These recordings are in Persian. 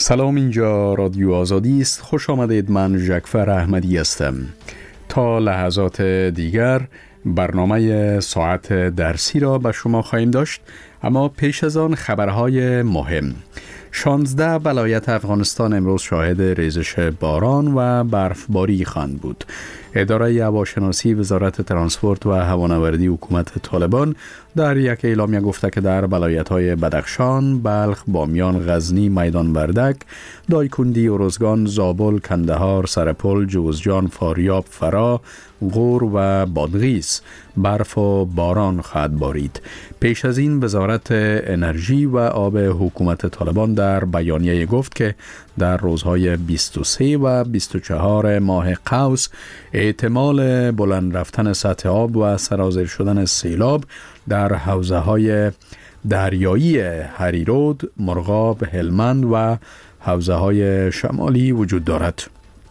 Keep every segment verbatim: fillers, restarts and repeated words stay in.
سلام، اینجا رادیو آزادی است. خوش آمدید. من ژکفر احمدی هستم. تا لحظات دیگر برنامه ساعت درسی را به شما خواهیم داشت، اما پیش از آن خبرهای مهم. شانزده ولایت افغانستان امروز شاهد ریزش باران و برفباری خواهند بود. اداره هواشناسی وزارت ترانسپورت و هوانوردی حکومت طالبان در یک اعلامیه گفته که در ولایت‌های بدخشان، بلخ، بامیان، غزنی، میدان وردک، دایکندی، ارزگان، زابل، کندهار، سرپل، جوزجان، فاریاب، فرا، غور و بادغیس برف و باران خواهد بارید. پیش از این وزارت انرژی و آب حکومت طالبان در بیانیه گفت که در روزهای بیست و سه و بیست و چهار ماه قوس احتمال بلند رفتن سطح آب و سرازیر شدن سیلاب در حوزه‌های دریایی هریرود، مرغاب، هلمند و حوزه‌های شمالی وجود دارد.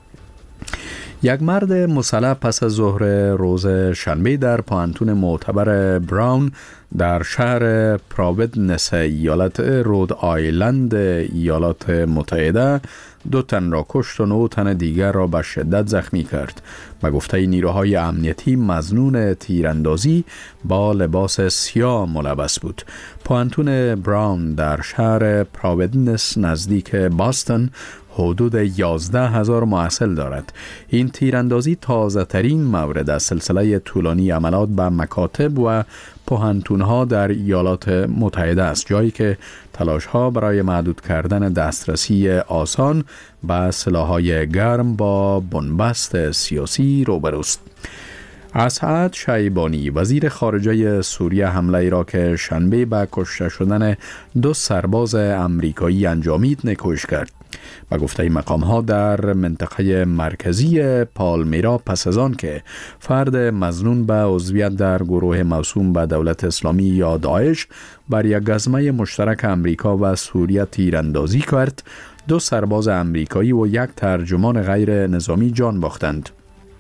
یک مرد مسلح پس از ظهر روز شنبه در پانتون معتبر براون در شهر پراویدنس ایالت رود آیلند ایالات متحده دو تن را کشت و نه تن دیگر را به شدت زخمی کرد. به گفته نیروهای امنیتی مظنون تیراندازی با لباس سیاه ملبس بود. پانتون براون در شهر پراویدنس نزدیک باستون حدود یازده هزار محصل دارد. این تیراندازی تازه ترین مورد از سلسله طولانی عملات به مکاتب و پوهنتون‌ها در ایالات متحده است، جایی که تلاش‌ها برای محدود کردن دسترسی آسان به سلاح‌های گرم با بنبست سیاسی روبروست. اسعد شیبانی وزیر خارجه سوریه حمله را که شنبه به کشته شدن دو سرباز امریکایی انجامید نکوش کرد. و گفته مقام‌ها در منطقه مرکزی پالمیرا پس از آن که فرد مظنون به عضویت در گروه موسوم به دولت اسلامی یا داعش بر یک گزمه مشترک امریکا و سوریه تیراندازی کرد، دو سرباز امریکایی و یک ترجمان غیر نظامی جان باختند.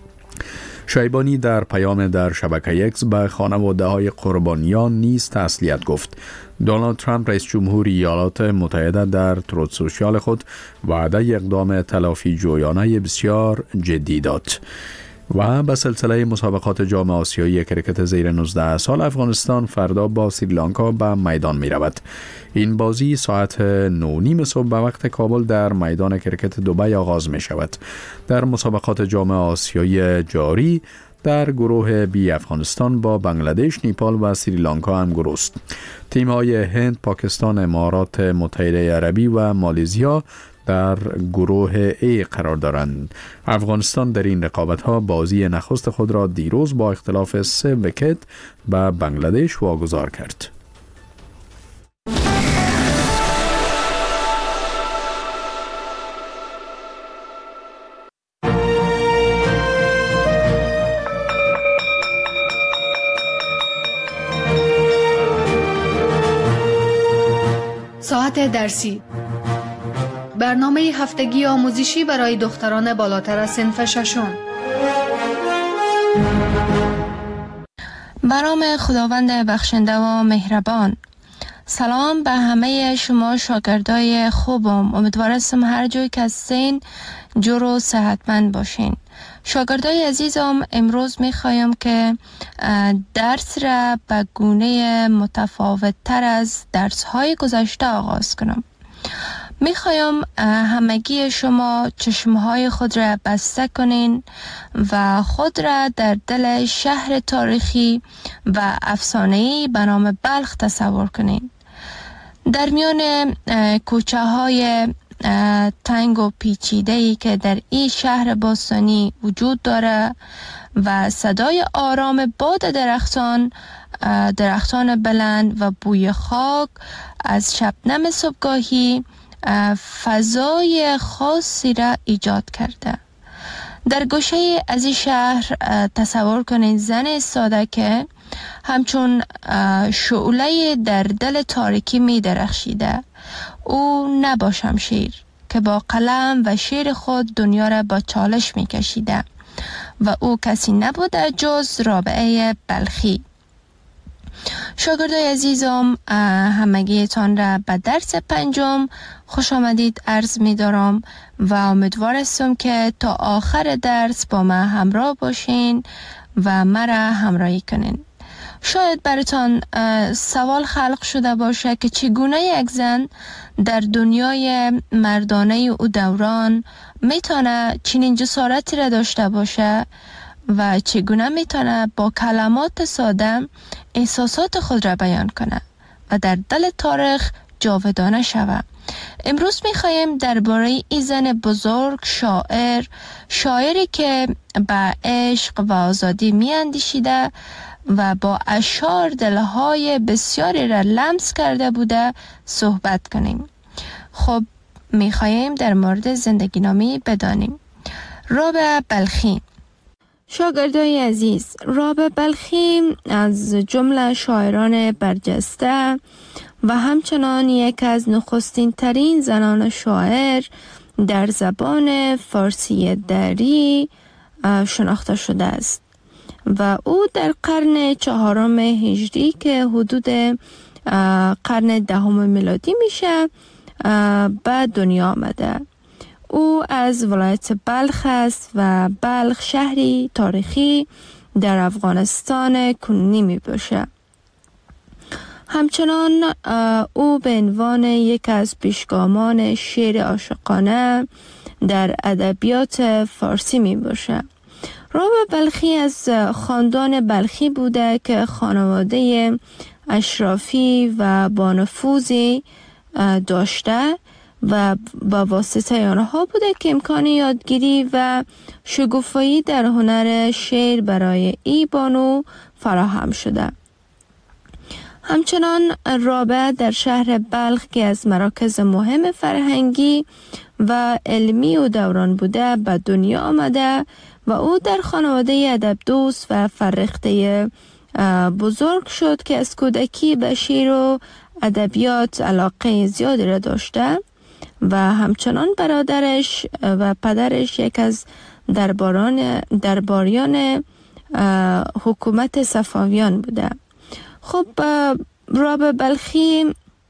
شیبانی در پیام در شبکه اکس به خانواده های قربانیان نیز تسلیت گفت. دونالد ترامپ رئیس جمهور ایالات متحده در تروت سوشیال خود وعده اقدام تلافی جویانه بسیار جدی داد. و به سلسله مسابقات جام آسیایی کرکت زیر نوزده سال افغانستان فردا با سریلانکا به میدان می رود. این بازی ساعت نه نیم صبح به وقت کابل در میدان کرکت دبی آغاز می شود. در مسابقات جام آسیایی جاری در گروه بی افغانستان با بنگلادش، نیپال و سریلانکا هم گروه است. تیم های هند، پاکستان، امارات متحده عربی و مالزیا در گروه ای قرار دارند. افغانستان در این رقابت ها بازی نخست خود را دیروز با اختلاف سه ویکت به بنگلادش واگذار کرد. ساعت درسی، برنامه هفتگی آموزشی برای دختران بالاتر از صنف ششم. به نام خداوند بخشنده و مهربان. سلام به همه شما شاگردای خوبم. امیدوارم هر جای که هستین جور و صحتمند باشین. شاگردای عزیزم، امروز میخوایم که درس را به گونه متفاوت تر از درس های گذشته آغاز کنم. میخوایم همگی شما چشمهای خود را بسته کنین و خود را در دل شهر تاریخی و افسانه‌ای به نام بلخ تصور کنین. در میان کوچه های تنگ و پیچیده‌ای که در این شهر باستانی وجود داره و صدای آرام باد درختان درختان بلند و بوی خاک از شبنم صبحگاهی فضای خاصی را ایجاد کرده. در گوشه از این شهر تصور کنید زن ساده که همچون شعله در دل تاریکی می درخشیده. او نبا شمشیر که با قلم و شعر خود دنیا را با چالش می کشیده و او کسی نبوده جز رابعه بلخی. شاگردای عزیزم، همگیتان را به درس پنجم خوش آمدید عرض می دارم و امیدوار هستم که تا آخر درس با من همراه باشین و مرا همراهی کنین. شاید براتان سوال خلق شده باشه که چگونه یک زن در دنیای مردانه او دوران میتونه چنین جسارتی را داشته باشه و چگونه میتونه با کلمات ساده احساسات خود را بیان کنه و در دل تاریخ جاودانه شود. امروز میخوایم درباره این زن بزرگ، شاعر، شاعری که به عشق و آزادی میاندیشیده و با اشعار دلهای بسیاری را لمس کرده بوده صحبت کنیم. خب میخوایم در مورد زندگی نامی بدانیم. رابعه بلخی. شاگردای عزیز، رابعه بلخی از جمله شاعران برجسته و همچنان یک از نخستین ترین زنان شاعر در زبان فارسی دری شناخته شده است و او در قرن چهارم هجری که حدود قرن دهم میلادی میشه به دنیا آمده. او از ولایت بلخ است و بلخ شهری تاریخی در افغانستان کنونی می باشه. همچنان او به عنوان یک از پیشگامان شعر عاشقانه در ادبیات فارسی می باشه. رابعه بلخی از خاندان بلخی بوده که خانواده اشرافی و با نفوذی داشته و با واسطه آنها بوده که امکان یادگیری و شگوفایی در هنر شعر برای ای بانو فراهم شده. همچنان رابعه در شهر بلخ که از مراکز مهم فرهنگی و علمی و دوران بوده به دنیا آمده و او در خانواده ادب دوست و فرهیخته بزرگ شد که از کودکی به شعر و ادبیات علاقه زیادی را داشته و همچنان برادرش و پدرش یک از درباران درباریان حکومت صفویان بوده. خب رابعه بلخی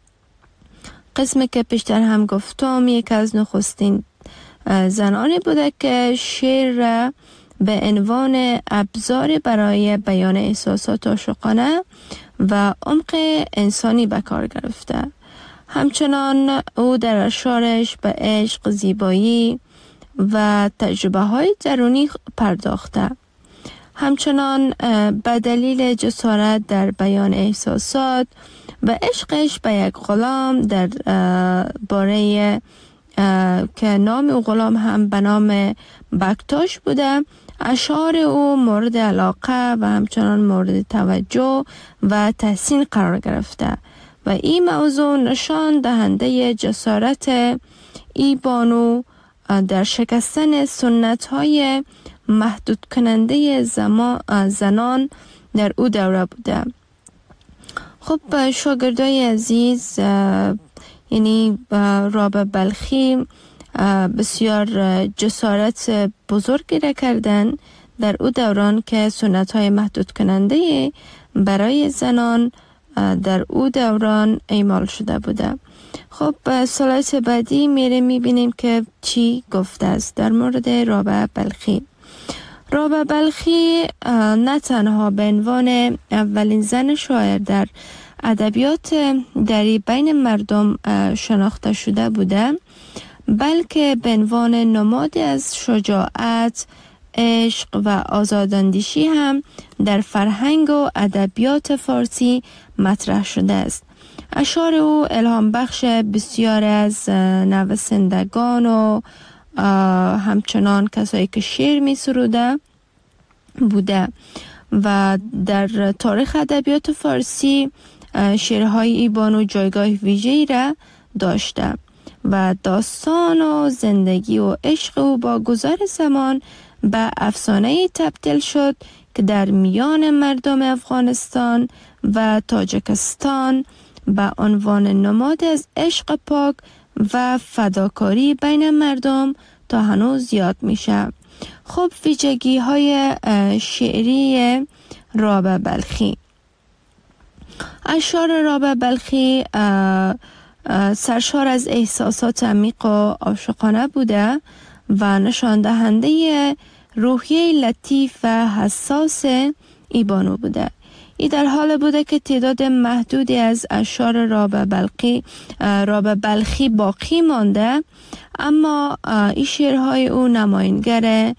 قسمی که پیشتر هم گفتم یک از نخستین زنانی بوده که شعر را به عنوان ابزار برای بیان احساسات عاشقانه و عمق انسانی به کار گرفته. همچنان او در اشعارش به عشق، زیبایی و تجربه های درونی پرداخته. همچنان به دلیل جسارت در بیان احساسات و عشقش به یک غلام در باره که نام او غلام هم به نام بکتاش بوده، اشعار او مورد علاقه و همچنان مورد توجه و تحسین قرار گرفته و این موضوع نشان دهنده جسارت ای بانو در شکستن سنت های محدود کننده زنان در او دوره بوده. خب شاگردای عزیز، یعنی رابعه بلخی بسیار جسارت بزرگی را کردن در او دوران که سنت های محدود کننده برای زنان در او دوران اعمال شده بوده. خب سلایت بعدی میره میبینیم که چی گفته است در مورد رابعه بلخی. رابعه بلخی نه تنها به عنوان اولین زن شاعر در ادبیات دری بین مردم شناخته شده بوده، بلکه به عنوان نمادی از شجاعت، عشق و آزاداندیشی هم در فرهنگ و ادبیات فارسی مطرح شده است. اشعار او الهام بخش بسیار از نویسندگان و همچنان کسایی که شعر می سروده بوده و در تاریخ ادبیات فارسی شعرهای ای بانو جایگاه ویژه‌ای را داشته و داستان و زندگی و عشق او با گذر زمان به افسانه تبدیل شد که در میان مردم افغانستان و تاجیکستان به عنوان نماد از عشق پاک و فداکاری بین مردم تا هنوز یاد میشه. خب ویژگی های شعری رابعه بلخی. اشعار رابع بلخی سرشار از احساسات عمیق و عاشقانه بوده و نشان دهنده روحیه لطیف و حساس ای بانو بوده. ای در حال بوده که تعداد محدودی از اشعار رابع بلخی رابع بلخی باقی مانده، اما این شعرهای او نماینگر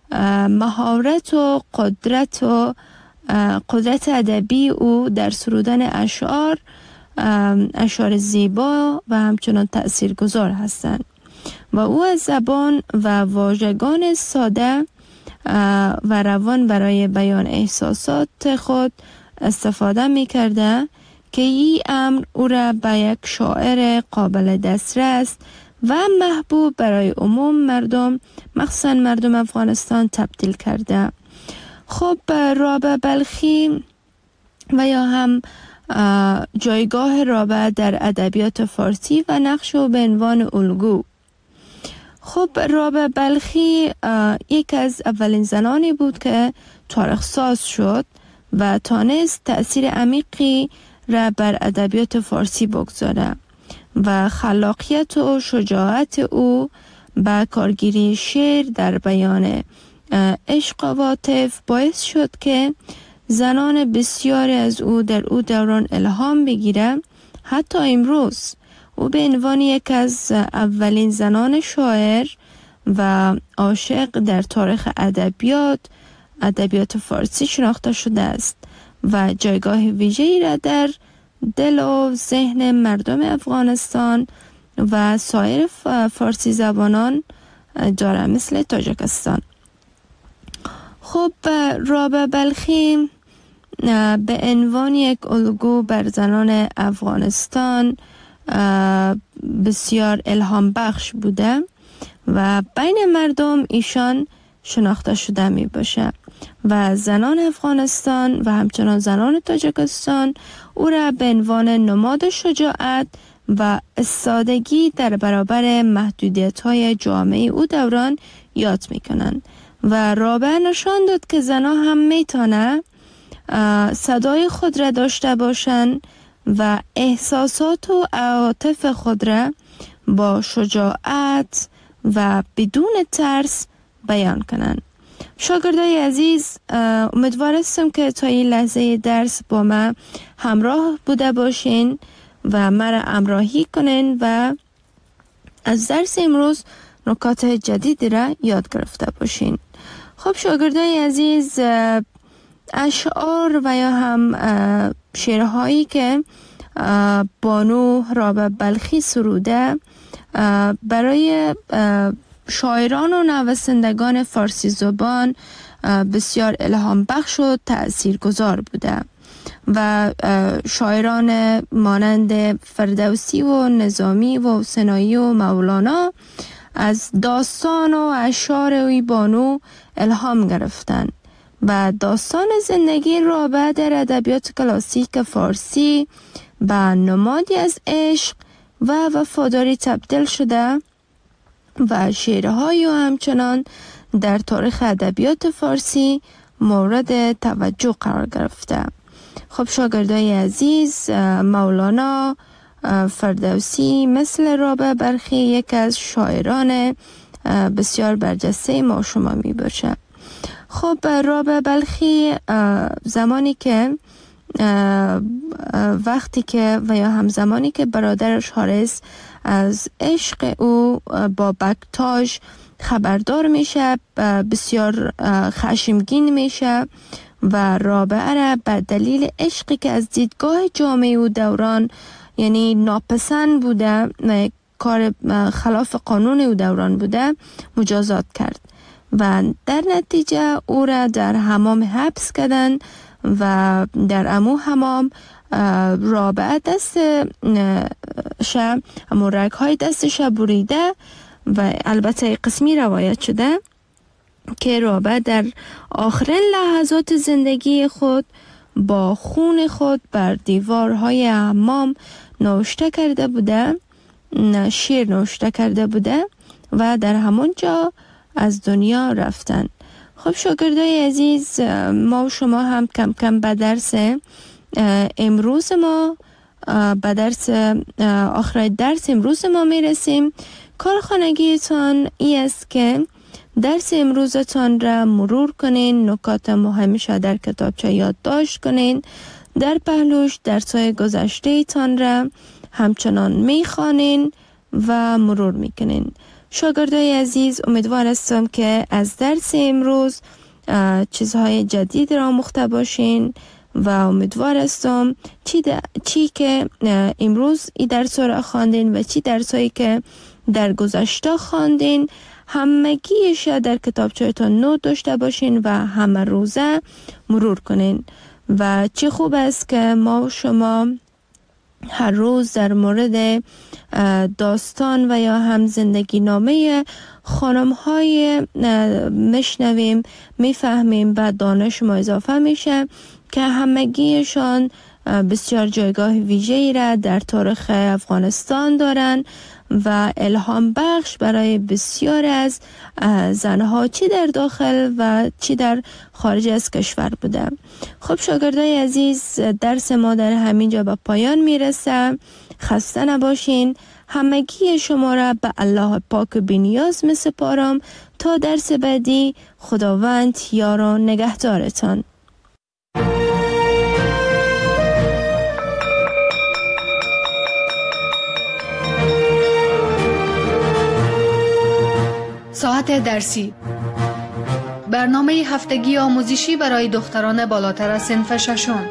مهارت و قدرت و قدرت ادبی او در سرودن اشعار اشعار زیبا و همچنان تأثیرگذار هستند و او از زبان و واژگان ساده و روان برای بیان احساسات خود استفاده می کرده که این امر او را به یک شاعر قابل دسترس و محبوب برای عموم مردم، مخصوصا مردم افغانستان، تبدیل کرده. خب رابع بلخی و یا هم جایگاه رابع در ادبیات فارسی و نقش او به عنوان الگو. خب رابع بلخی یک از اولین زنانی بود که تاریخ ساز شد و تانست تأثیر عمیقی را بر ادبیات فارسی بگذاره و خلاقیت و شجاعت او با کارگیری شعر در بیان عشق و عاطفه باعث شد که زنان بسیاری از او در او دوران الهام بگیره. حتی امروز او به عنوان یک از اولین زنان شاعر و عاشق در تاریخ ادبیات ادبیات فارسی شناخته شده است و جایگاه ویژه‌ای را در دل و ذهن مردم افغانستان و سایر فارسی زبانان داره، مثل تاجیکستان. خب رابع بلخی به عنوان یک الگو بر زنان افغانستان بسیار الهام بخش بوده و بین مردم ایشان شناخته شده می باشه و زنان افغانستان و همچنان زنان تاجیکستان او را به عنوان نماد شجاعت و استادگی در برابر محدودیت های جامعه او دوران یاد می کنند و رابع نشان داد که زنان هم می تانه صدای خود را داشته باشند و احساسات و عواطف خود را با شجاعت و بدون ترس بیان کنند. شاگردای عزیز، امیدوار هستم که تا این لحظه درس با ما همراه بوده باشین و مرا همراهی کنین و از درس امروز نکات جدیدی را یاد گرفته باشین. خب شاگردای عزیز، اشعار و یا هم شعرهایی که بانو رابع بلخی سروده برای شاعران و نویسندگان فارسی زبان بسیار الهام بخش و تأثیر گذار بوده و شاعران مانند فردوسی و نظامی و حسینی و مولانا از داستان و اشعار وی بانو الهام گرفتند و داستان زندگی رابع در ادبیات کلاسیک فارسی به نمادی از عشق و وفاداری تبدیل شده و شعرهای و همچنان در تاریخ ادبیات فارسی مورد توجه قرار گرفته. خب شاگردای عزیز، مولانا، فردوسی مثل رابع بلخی یک از شاعران بسیار برجسته ما شما می باشه. خب رابع بلخی زمانی که وقتی که و یا همزمانی که برادرش حارث از عشق او با بکتاژ خبردار میشه، بسیار خشمگین میشه و رابعه را به دلیل عشقی که از دیدگاه جامعه او دوران یعنی ناپسند بوده و کار خلاف قانون او دوران بوده مجازات کرد و در نتیجه او را در حمام حبس کردن و در امو حمام رابعه دست شه امو رگ های دستش بریده و البته قسمی روایت شده که رابعه در آخرین لحظات زندگی خود با خون خود بر دیوارهای حمام نوشته کرده بوده، شعر نوشته کرده بوده و در همون جا از دنیا رفتن. خب شاگردای عزیز، ما و شما هم کم کم به درس امروز ما به درس آخر درس امروز ما میرسیم. کارخانگیتان ای است که درس امروزتان را مرور کنین، نکات مهمش در کتابچه یادداشت کنین، در پهلوش درس‌های گذشته تان را همچنان میخوانین و مرور میکنین. شاگردای عزیز، امیدوار هستم که از درس امروز چیزهای جدید را آموخته باشین و امیدوار هستم چی, چی که امروز این درس را خواندین و چی درسایی که در گذشته خواندین همگیش در کتابچه‌تان نوت داشته باشین و همه روزه مرور کنین. و چه خوب است که ما شما هر روز در مورد داستان و یا هم زندگی نامه خانم های میشنویم، میفهمیم و دانش ما اضافه میشه که همگیشان بسیار جایگاه ویژه‌ای را در تاریخ افغانستان دارن و الهام بخش برای بسیار از زنها چی در داخل و چی در خارج از کشور بوده. خب شاگردای عزیز، درس ما در همینجا به پایان میرسه. خسته نباشین. همگی شما را به الله پاک بی‌نیاز میسپارم تا درس بعدی. خداوند یار و نگهدارتان. ساعت درسی، برنامه هفتگی آموزشی برای دختران بالاتر از صنف ششم.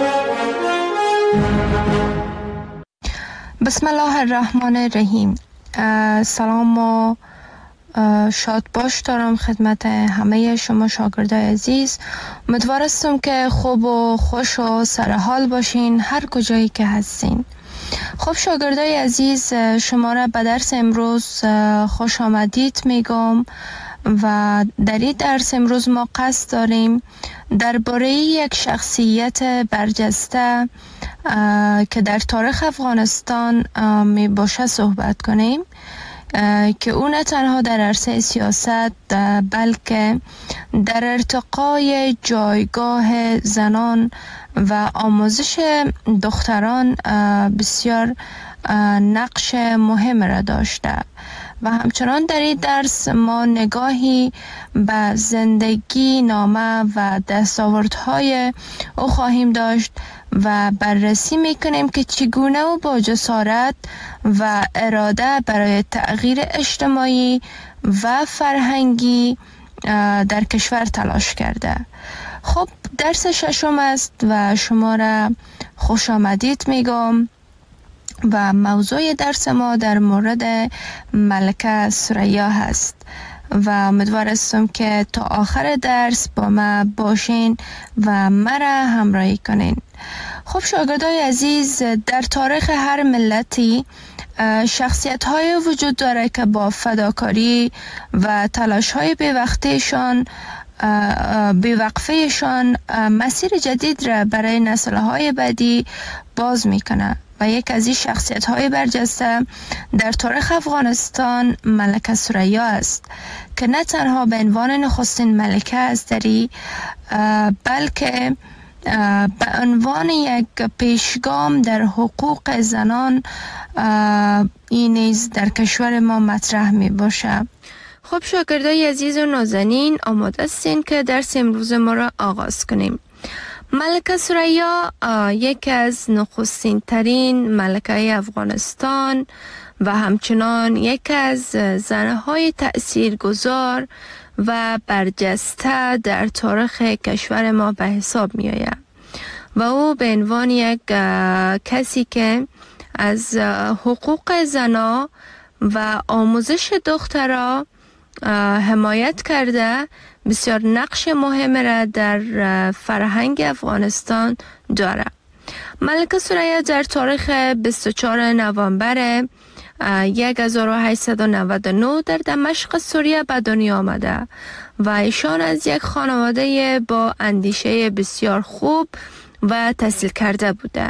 بسم الله الرحمن الرحیم. سلام و شاد باش دارم خدمت همه شما شاگردای عزیز. امیدوار هستم که خوب و خوش و سرحال باشین هر کجایی که هستین. خب شاگردای عزیز، شما را به درس امروز خوش آمدید میگم و در این درس امروز ما قصد داریم درباره یک شخصیت برجسته که در تاریخ افغانستان می باشه صحبت کنیم که او نه تنها در عرصه سیاست بلکه در ارتقای جایگاه زنان و آموزش دختران بسیار نقش مهم را داشته و همچنان در این درس ما نگاهی به زندگی نامه و دستاوردهای او خواهیم داشت و بررسی میکنیم که چگونه او با جسارت و اراده برای تغییر اجتماعی و فرهنگی در کشور تلاش کرده. خب درس ششم است و شما را خوش آمدید میگم و موضوع درس ما در مورد ملکه ثریا هست و امیدوار هستم که تا آخر درس با ما باشین و مرا همراهی کنین. خب شاگردای عزیز، در تاریخ هر ملتی شخصیت های وجود داره که با فداکاری و تلاش های بی‌وقفه‌شان بی‌وقفه‌شان مسیر جدید را برای نسل های بعدی باز میکنه و یک از این شخصیت های برجسته در تاریخ افغانستان ملکه ثریا است که نه تنها به عنوان نخستین ملکه استری بلکه به عنوان یک پیشگام در حقوق زنان این نیز در کشور ما مطرح می باشه. خب شاگردای عزیز و نازنین، آماده هستین که درس امروز ما را آغاز کنیم. ملکه ثریا یکی از نخستین ترین ملکه افغانستان و همچنان یکی از زنهای تأثیرگذار و برجسته در تاریخ کشور ما به حساب می آید و او به عنوان یک کسی که از حقوق زنا و آموزش دخترها حمایت کرده بسیار نقش مهم را در فرهنگ افغانستان داره. ملکه ثریا در تاریخ بیست و چهارم نوامبر هزار و هشتصد و نود و نه در دمشق سوریه به دنیا آمده و ایشان از یک خانواده با اندیشه بسیار خوب و تحصیل کرده بوده.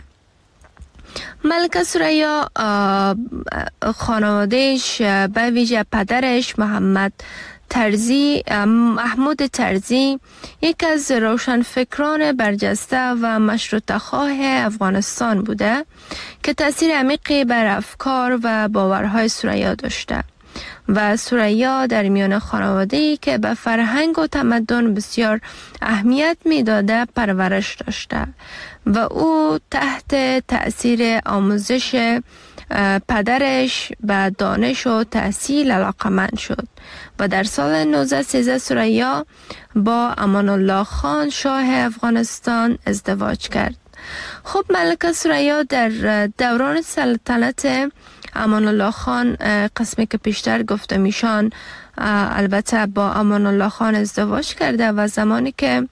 ملکه ثریا خانوادهش به ویژه پدرش محمد ترزی محمود ترزی یک از روشنفکران برجسته و مشروطه‌خواه افغانستان بوده که تأثیر عمیقی بر افکار و باورهای ثریا داشته و ثریا در میان خانواده‌ای که به فرهنگ و تمدن بسیار اهمیت می‌داده پرورش داشته و او تحت تأثیر آموزش پدرش به دانش و تحصیل علاقمند شد و در سال نوزده و سیزده ثریا با امان الله خان شاه افغانستان ازدواج کرد. خب ملکه ثریا در دوران سلطنت امان الله خان، قسمی که پیشتر گفته میشان، البته با امان الله خان ازدواج کرده و زمانی که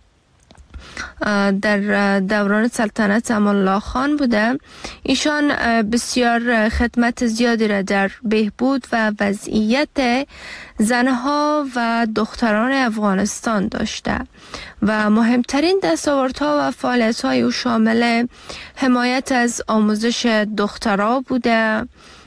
در دوران سلطنت امان الله خان بوده، ایشان بسیار خدمت زیادی را در بهبود و وضعیت زنها و دختران افغانستان داشته و مهمترین دستاوردها و فعالیت‌های او شامل حمایت از آموزش دخترها بوده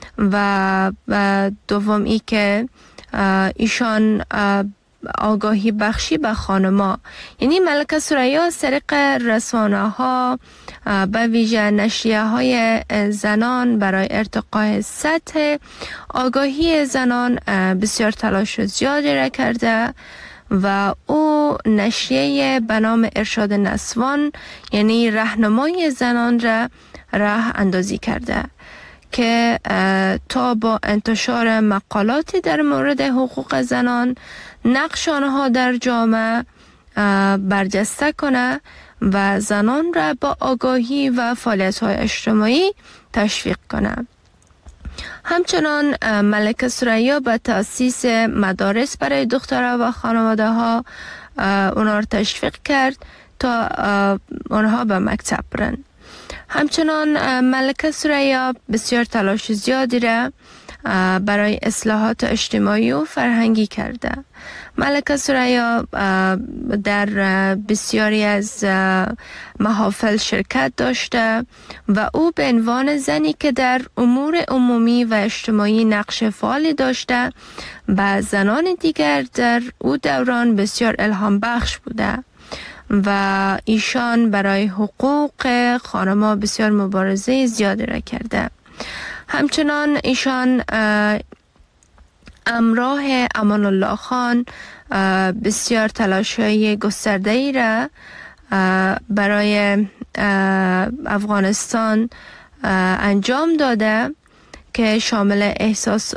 و دوم ای که ایشان آگاهی بخشی به خانما، یعنی ملکه ثریا از طریق رسانه ها به ویژه نشریه های زنان برای ارتقای سطح آگاهی زنان بسیار تلاش زیادی را کرده و او نشریه به نام ارشاد نسوان، یعنی راهنمای زنان را راه اندازی کرده که تا با انتشار مقالاتی در مورد حقوق زنان نقش آنها در جامعه برجسته کنه و زنان را با آگاهی و فعالیت‌های اجتماعی تشویق کنه. همچنان ملکه ثریا به تأسیس مدارس برای دخترها و خانواده ها اونها را تشویق کرد تا اونها به مکتب برن. همچنان ملکه ثریا بسیار تلاش زیادی را برای اصلاحات اجتماعی و فرهنگی کرده. ملکه ثریا در بسیاری از محافل شرکت داشته و او به عنوان زنی که در امور عمومی و اجتماعی نقش فعالی داشته و زنان دیگر در او دوران بسیار الهام بخش بوده و ایشان برای حقوق خانم‌ها بسیار مبارزه زیادی را کرده. همچنان ایشان همراه امان الله خان بسیار تلاش‌های گسترده‌ای را برای افغانستان انجام داده که شامل احساس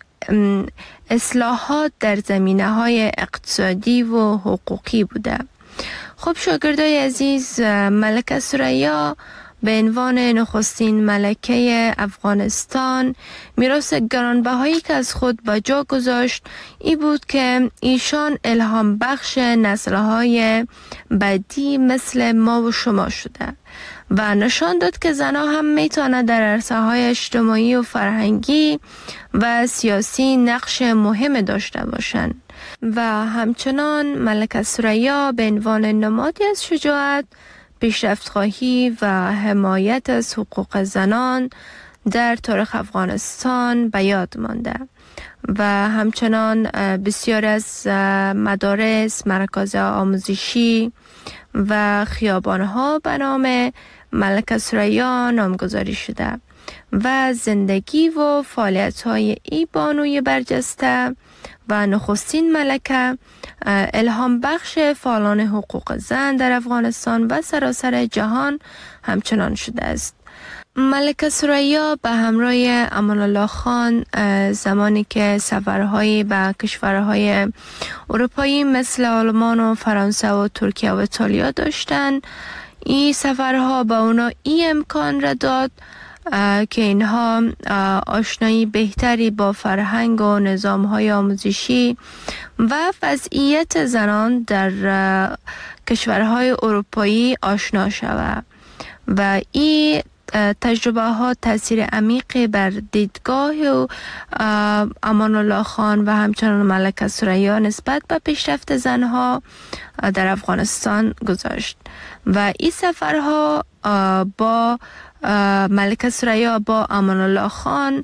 اصلاحات در زمینه‌های اقتصادی و حقوقی بوده. خب شاگردای عزیز، ملکه ثریا به عنوان نخستین ملکه افغانستان میراث گرانبهایی که از خود به جا گذاشت ای بود که ایشان الهام بخش نسل‌های بعدی مثل ما و شما شده و نشان داد که زنها هم میتونه در عرصه‌های اجتماعی و فرهنگی و سیاسی نقش مهم داشته باشند و همچنان ملکه ثریا به عنوان نمادی از شجاعت، پیشرفت‌خواهی و حمایت از حقوق زنان در تاریخ افغانستان به یاد مانده و همچنان بسیار از مدارس، مراکز آموزشی و خیابان‌ها به نام ملکه ثریا نامگذاری شده و زندگی و فعالیت‌های ای بانوی برجسته و نخستین ملکه الهام بخش فعالان حقوق زن در افغانستان و سراسر جهان همچنان شده است. ملکه ثریا به همراه امان الله خان زمانی که سفرهایی به کشورهای اروپایی مثل آلمان و فرانسه و ترکیه و ایتالیا داشتند، این سفرها به اونا این امکان را داد که اینها آشنایی بهتری با فرهنگ و نظام‌های آموزشی و وضعیت زنان در کشورهای اروپایی آشنا شود و این تجربه ها تاثیر عمیقی بر دیدگاه و امان الله خان و همچنان ملکه ثریا نسبت به پیشرفت زنها در افغانستان گذاشت و این سفرها با ملکه ثریا با امان الله خان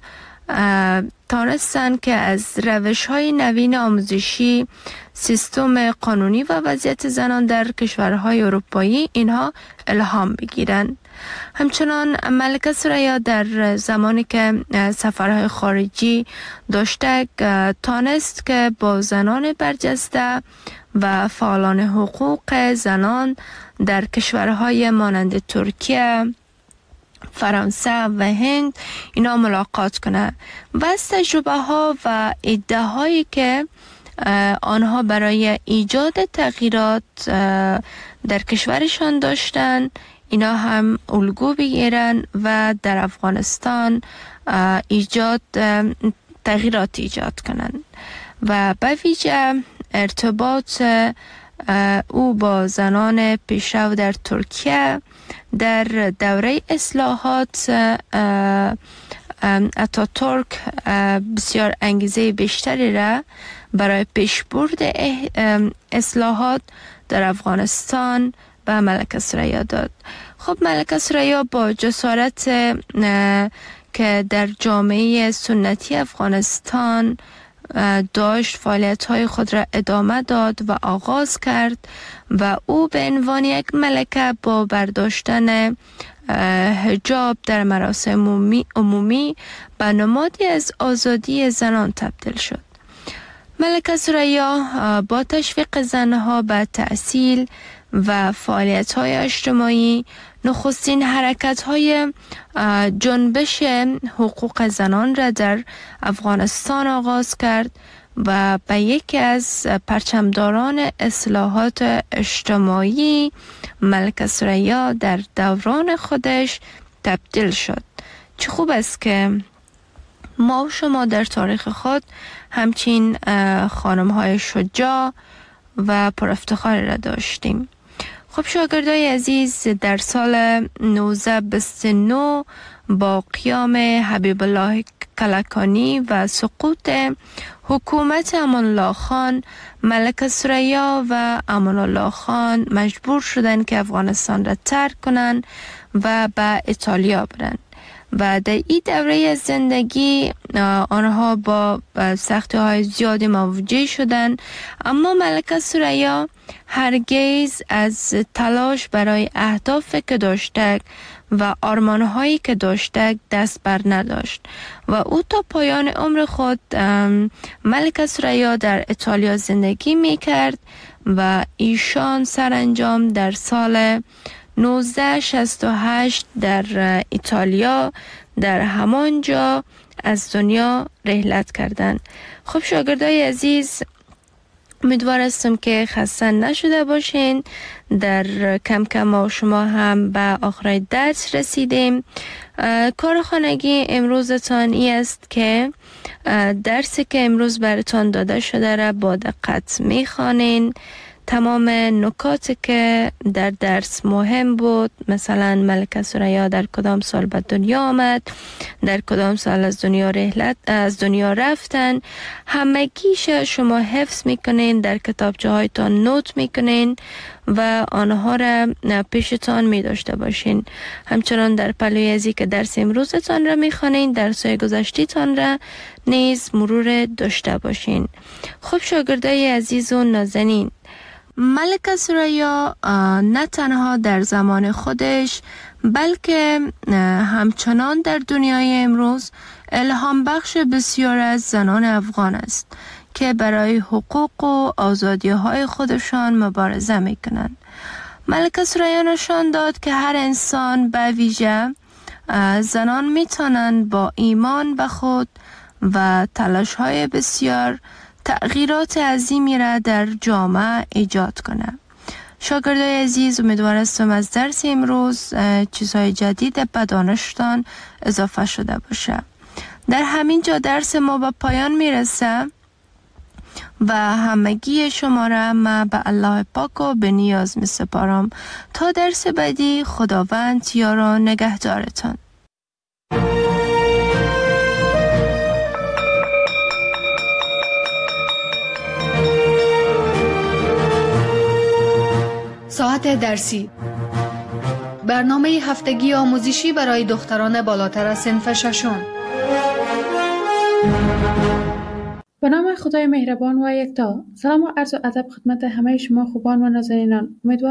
تانستن که از روش های نوین آموزشی، سیستم قانونی و وضعیت زنان در کشورهای اروپایی اینها الهام بگیرن. همچنان ملکه ثریا در زمانی که سفرهای خارجی داشته تانست که با زنان برجسته و فعالان حقوق زنان در کشورهای مانند ترکیه، فرانسه و هند اینا ملاقات کنه و از تجربه ها و ایده هایی که آنها برای ایجاد تغییرات در کشورشان داشتن اینا هم الگو بگیرن و در افغانستان ایجاد تغییرات ایجاد کنن و به ویژه ارتباط او با زنان پیشرو در ترکیه در دوره اصلاحات اتاتورک بسیار انگیزه بیشتری را برای پیشبرد اصلاحات در افغانستان به ملکه ثریا داد. خب ملکه ثریا با جسارت که در جامعه سنتی افغانستان داشت فعالیت‌های خود را ادامه داد و آغاز کرد و او به عنوان یک ملکه با برداشتن حجاب در مراسم عمومی, عمومی به نمادی از آزادی زنان تبدیل شد. ملکه ثریا با تشویق زنها به تحصیل و فعالیت‌های اجتماعی نخستین حرکت‌های جنبش حقوق زنان را در افغانستان آغاز کرد و به یکی از پرچمداران اصلاحات اجتماعی ملکه ثریا در دوران خودش تبدیل شد. چه خوب است که ما و شما در تاریخ خود همچین خانم‌های شجاع و پر افتخار را داشتیم. خب شاگردای عزیز، در سال نوزده بیست و نه با قیام حبیب الله کلکانی و سقوط حکومت امان الله خان، ملکه ثریا و امان الله خان مجبور شدند که افغانستان را ترک کنند و به ایتالیا برند و در این دوره زندگی آنها با سختی های زیادی مواجه شدند، اما ملکه ثریا هرگز از تلاش برای اهدافی که داشته و آرمانهایی که داشته دست بر نداشت و او تا پایان عمر خود ملکه ثریا در ایتالیا زندگی می کرد و ایشان سرانجام در سال نوزده شصت و هشت در ایتالیا در همانجا از دنیا رحلت کردند. خب شاگردای عزیز، امیدوار هستم که خسته نشده باشین. در کم کم ما شما هم به آخر درس رسیدیم. کار خانگی امروزتان ای است که درسی که امروز براتان داده شده را با دقت میخوانین. تمام نکاتی که در درس مهم بود، مثلا ملکه ثریا در کدام سال به دنیا آمد، در کدام سال از دنیا رحلت از دنیا رفتن، همگیش شما حفظ میکنین، در کتابچه هایتان نوت میکنین و آنها را پیشتان می داشته باشین. همچنان در پلوی ازی که درس امروزتان را میخوانین، درس‌های گذشته‌تان را نیز مرور داشته باشین. خب شاگردای عزیز و نازنین، ملکه ثریا نه تنها در زمان خودش بلکه همچنان در دنیای امروز الهام بخش بسیار از زنان افغان است که برای حقوق و آزادی های خودشان مبارزه می کنند. ملکه ثریا نشان داد که هر انسان به ویژه زنان می توانند با ایمان به خود و تلاش های بسیار تغییرات عظیمی را در جامعه ایجاد کنه. شاگردای عزیز، امیدوار هستم از درس امروز چیزهای جدید به دانشتان اضافه شده باشه. در همین جا درس ما به پایان میرسه و همگی شما را ما به الله پاک و به نیاز می سپارم. تا درس بعدی، خداوند یار و نگهدارتان. ساعت درسی، برنامه هفتگی آموزشی برای دختران بالاتر از صنف ششم. به نام خدای مهربان و یکتا. سلام و عرض ادب خدمت همه شما خوبان و نازنینان. امیدوارم